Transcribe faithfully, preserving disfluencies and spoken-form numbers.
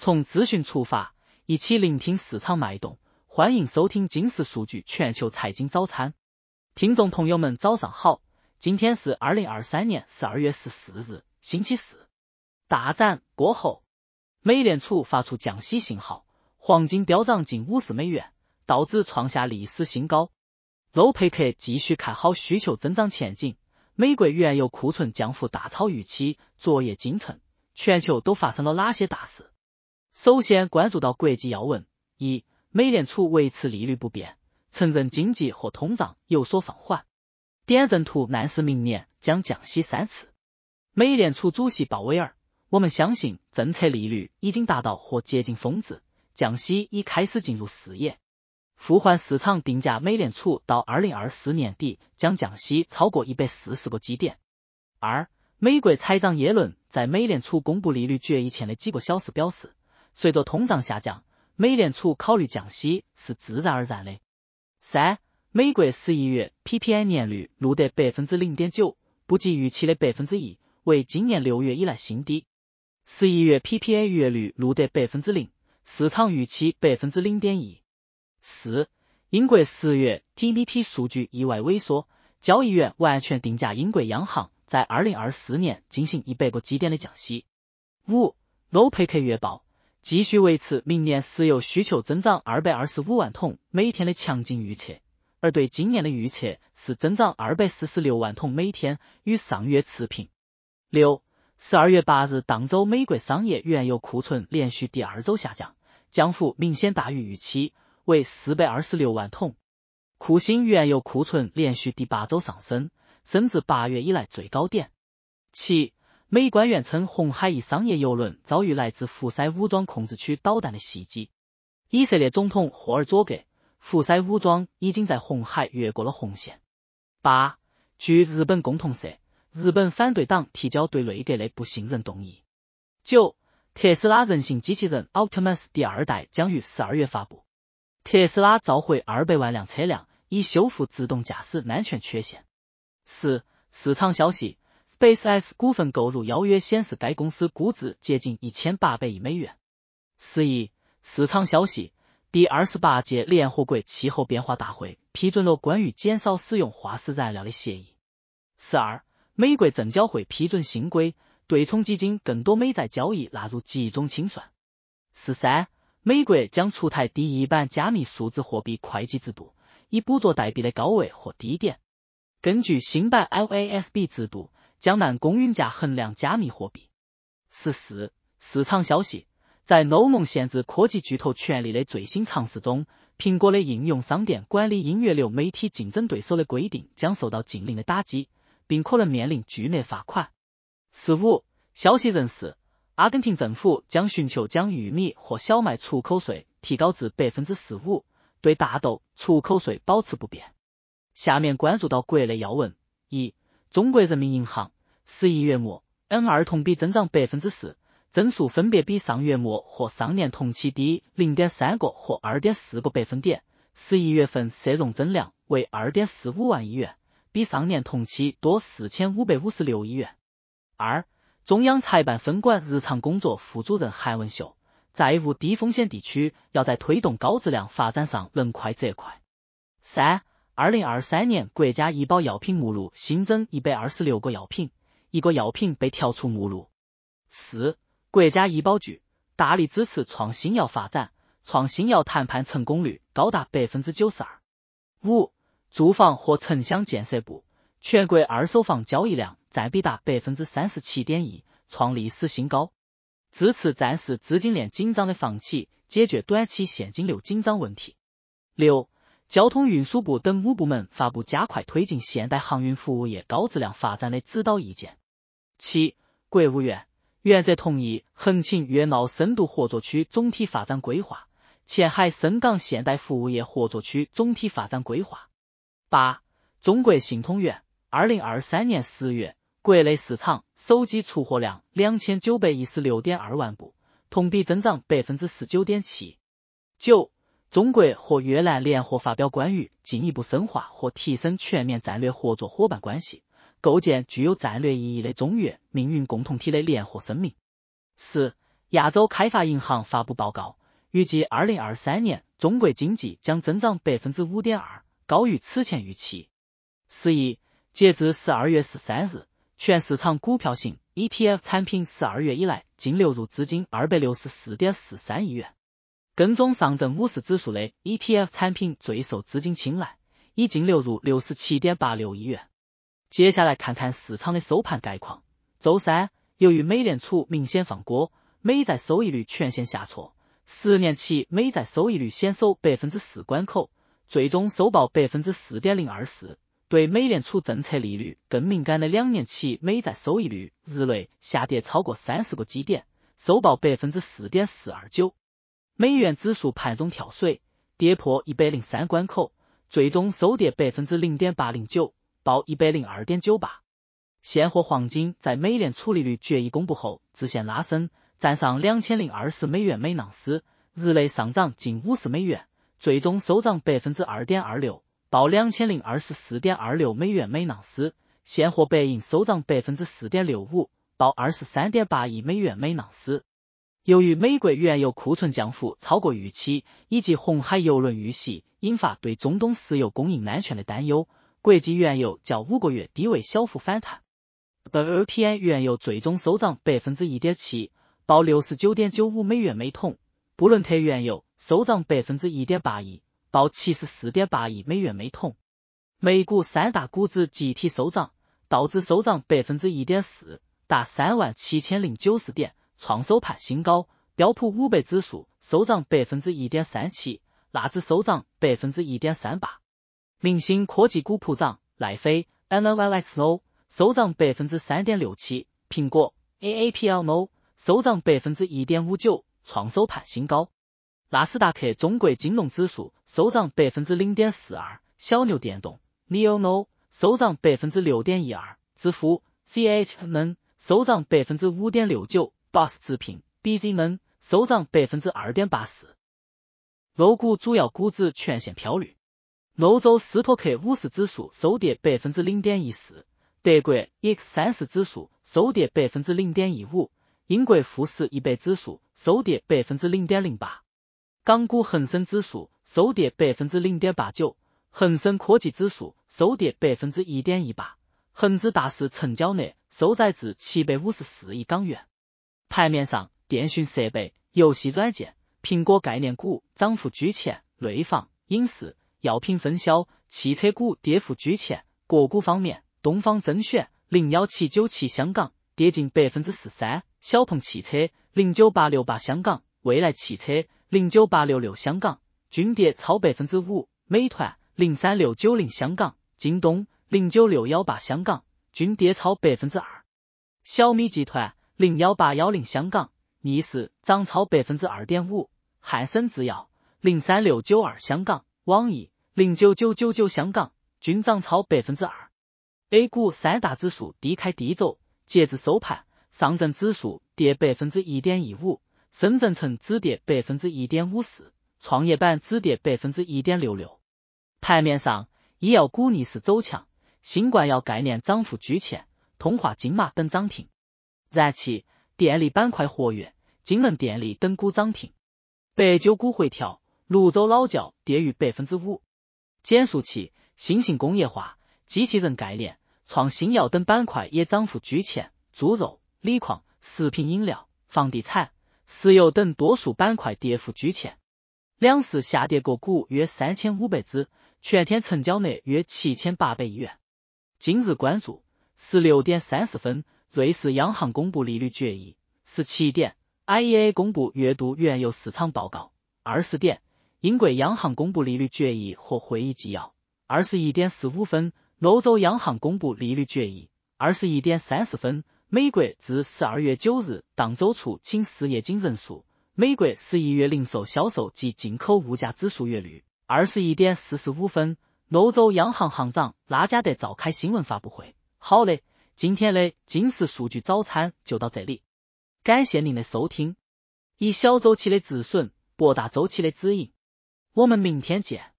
从资讯出发，一起聆听市场脉动。欢迎收听金石数据全球财经早餐。听众朋友们早上好，今天是二零二三年十二月十四日，星期四。大战过后，美联储发出降息信号，黄金飙涨近五十美元，道指创下历史新高。欧佩克继续看好需求增长前景，美国原油库存降幅大超预期。昨夜今晨，全球都发生了哪些大事？首先关注到国际要闻：一、美联储维持利率不变，承认经济和通胀有所放缓。点阵图暗示明年将降息三次。美联储主席鲍威尔：我们相信政策利率已经达到或接近峰值，降息已开始进入视野。互换市场定价美联储到二零二四年底将降息超过一百四十个基点。二、美国财长耶伦在美联储公布利率决议前的几个小时表示，随着通胀下降，美联储考虑降息是自然而然的。三、美国十一月 P P I 年率录得 百分之零点九， 不及预期的 百分之一， 为今年六月以来新低。十一月 P P I 月率录得 百分之零， 市场预期 百分之零点一。四、英国十月 G D P 数据意外萎缩，交易员完全定价英国央行在二零二四年进行一百个基点的降息。五、欧佩克月报继续维持明年石油需求增长二百二十五万桶每天的强劲预测，而对今年的预测是增长二百四十六万桶每天，与上月持平。六、十二月八日当周美国商业原油库存连续第二周下降，降幅明显大于预期，为四百二十六万桶。库欣原油库存连续第八周上升，升至八月以来最高点。七、美官员称红海一商业油轮遭遇来自胡塞武装控制区导弹的袭击。以色列总统霍尔佐格：胡塞武装已经在红海越过了红线。八、据日本共同社，日本反对党提交对内阁的不信任动议。九、特斯拉人形机器人 Optimus 第二代将于十二月发布。特斯拉召回二百万辆车辆，以修复自动驾驶安全缺陷。十、市场消息 SpaceX 股份购入邀约显示该公司估值接近一千八百亿美元。十一、市场消息，第二十八届联合国气候变化大会批准了关于减少使用化石燃料的协议。十二、美国证交会批准新规，对冲基金更多美债交易纳入集中清算。十三、美国将出台第一版加密数字货币会计制度，以捕捉代币的高位或低点。根据新版 L A S B 制度，将按公允价衡量加密货币。十四、市场消息，在欧盟限制科技巨头权利的最新尝试中，苹果的应用商店管理音乐流媒体竞争对手的规定将受到禁令的打击，并可能面临巨额罚款。十五、消息人士，阿根廷政府将寻求将玉米或小麦出口税提高至 百分之十五， 对大豆出口税保持不变。下面关注到国内要闻：一、中国人民银行十一月末 N 二 同比增长 百分之四， 增速分别比上月末和上年同期低 零点三 个和 二点四 个百分点。十一月份社融增量为 二点四五万亿元，比上年同期多四千五百五十六亿元。二、中央财办分管日常工作副主任韩文秀：债务低风险地区要在推动高质量发展上能快则快。三、二零二三年国家医保药品目录新增一百二十六个药品，一个药品被调出目录。四、国家医保局大力支持创新药发展，创新药谈判成功率高达 百分之九十二。五、住房和城乡建设部全国二手房交易量占比达 百分之三十七点一， 创历史新高，支持暂时资金链紧张的房企，解决短期现金流紧张问题。六、交通运输部等五部门发布加快推进现代航运服务业高质量发展的指导意见。七、国务院原则同意横琴粤闹深度合作区总体发展规划，前海深港现代服务业合作区总体发展规划。八、中国信通院二零二三年十月国内市场手机出货量 两千九百一十六点二万部，同比增长 百分之十九点七。九、中国和越南联合发表关于进一步深化和提升全面战略合作伙伴关系，构建具有战略意义的中越命运共同体的联合声明。四、 亚洲开发银行发布报告，预计二零二三年中国经济将增长 百分之五点二， 高于此前预期。十一，截至十二月十三日，全市场股票型 E T F 产品十二月以来净流入资金 二百六十四点四三亿元。跟踪上证五十指数类 E T F 产品最受资金青睐，已净流入 六十七点八六亿元。接下来看看市场的收盘概况。周三，由于美联储明显放鸽，美债收益率全线下挫，十年期美债收益率险守 百分之四 关口，最终收报 百分之四点零二四。对美联储政策利率更敏感的两年期美债收益率日内下跌超过三十个基点，收报 百分之四点四二九。美元指数盘中跳水，跌破一百零三关口，最终收跌 百分之零点八零九， 报 一百零二点九八。现货黄金在美联储利率决议公布后直线拉升，站上两千零二十美元每盎司，日内上涨近五十美元，最终收涨 百分之二点二六， 报 两千零二十四点二六美元每盎司。现货白银收涨 百分之四点六五， 报 二十三点八亿美元每盎司。由于美国原油库存降幅超过预期，以及红海油轮遇袭引发对中东石油供应安全的担忧，国际原油较五个月低位小幅反弹。W T I 原油最终收涨 百分之一点七， 报 六十九点九五美元每桶。布伦特原油收涨 百分之一点八一， 报 七十四点八亿美元每桶。美股三大股指集体收涨，道指收涨 百分之一点四， 达 三万七千零九十点，创收盘新高。标普五百指数收涨 百分之一点三七， 纳指收涨 百分之一点三八。明星科技股普涨，奈飞 N L X O 收涨 百分之三点六七， 苹果 A A P L O 收涨 百分之一点五九， 创收盘新高。纳斯达克中国金融指数收涨 百分之零点四二， 小牛电动 N E O N 收涨 百分之六点一二， 支付 C H N 收涨 百分之五点六九， B O S S 直聘 B Z N 收涨 百分之二点八四。 欧股主要股指全线飘绿，欧洲斯托克五十指数收跌 百分之零点一四， 德国 E X 三十 指数收跌 百分之零点一五， 英国富时一百指数收跌 百分之零点零八。 港股恒生指数收跌 百分之零点八九， 恒生科技指数收跌 百分之一点一八， 恒指大市成交额收窄至七百五十四亿港元。盘面上，电讯设备、游戏软件、苹果概念股涨幅居前，内房、影视、药品分销、汽车股跌幅居前。个股方面，东方甄选零一七九七香港跌近 百分之十三， 小鹏汽车零九八六八香港、蔚来汽车零九八六六香港均跌超 百分之五， 美团零三六九零香港、京东零九六一八香港均跌超 百分之二。 小米集团零一八一零香港逆势涨超 百分之二点五， 汉森制药零三六九二香港、网易零九九九九香港均涨超 百分之二。 A 股三大指数低开低走，截至收盘，上证指数跌 百分之一点一五， 深圳成指跌 百分之一点五四， 创业板指跌 百分之一点六六。 盘面上，医药股逆势走强，新冠药概念涨幅居前，通化金马等涨停。燃气、电力板块活跃，金能电力等股涨停。白酒股回调，泸州老窖跌逾 百分之五。 减速器、新型工业化、机器人概念、创新药等板块也涨幅居前，猪肉、锂矿、食品饮料、房地产、石油等多数板块跌幅居前。两市下跌个股约三千五百只，全天成交额约七千八百亿元。今日关注：十六点三十分，瑞士央行公布利率决议；十七点 I E A 公布月度原油市场报告；二十点英国央行公布利率决议和会议纪要；二十一点十五分，欧洲央行公布利率决议；二十一点三十分，美国自十二月九日当周出请失业金人数、美国十一月零售销售及进口物价指数月率；二十一点四十五分，欧洲央行行长拉加德召开新闻发布会。好嘞，今天的金石数据早餐就到这里，感谢您的收听。以小周期的止损博大周期的止盈，我们明天见。